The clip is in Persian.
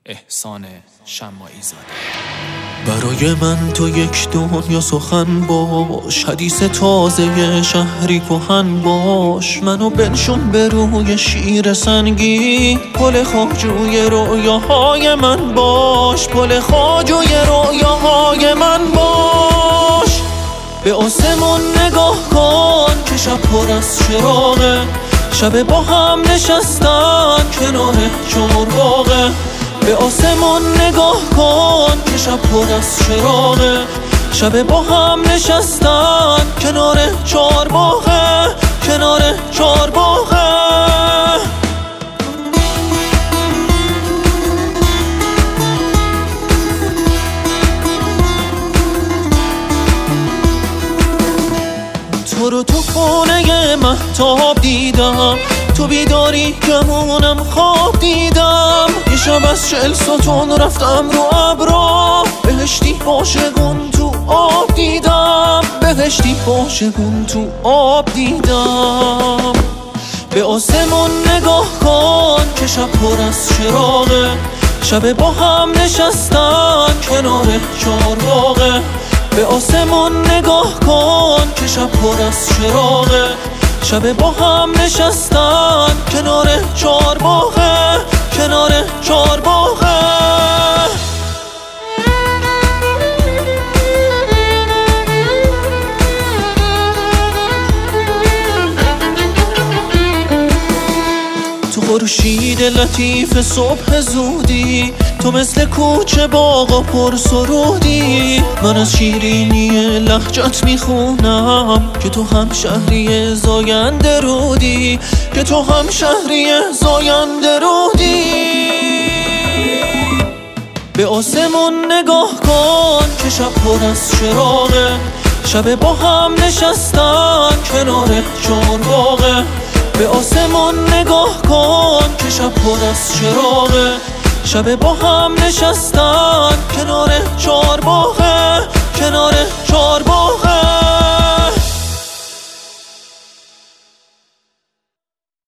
احسان شماعی زاده. برای من تو یک دنیا سخن باش، حدیث تازه شهری کهن باش. منو بنشون به روی شیر سنگی، پل خواجوی رویاهای من باش، پل خواجوی رویاهای من باش. به آسمون نگاه کن که شب پر از چراغه، شب با هم نشستن کنار چهارباغه. به آسمون نگاه کن که شب پر از چراغه، شب با هم نشستن کنار چهارباغه، کنار چهارباغه. تو رو تو خونه مهتاب دیدم، تو بیداری گمونم خواب دیدم. یه شب از 40 ستون رفتم رو ابرا، بهشتی عاشقون تو آب دیدم، بهشتی عاشقون تو آب دیدم. به آسمون نگاه کن که شب پر از چراغه، شب با هم نشستن کنار چهارباغه. به آسمون نگاه کن که شب پر از چراغه، شب با هم نشستن کنار چهارباغه، کنار چهارباغه. تو خورشید لطیف صبح زودی، تو مثل کوچه باغ و پر سرودی. من از شیرینی لهجت میخونم که تو هم شهری زاینده رودی، که تو هم شهری زاینده رودی. به آسمون نگاه کن که شب پر از چراغه، شب با هم نشستن کنار چهارباغه. به آسمون نگاه کن که شب پر از چراغه، شب با هم نشستن کنار چهارباغه، کنار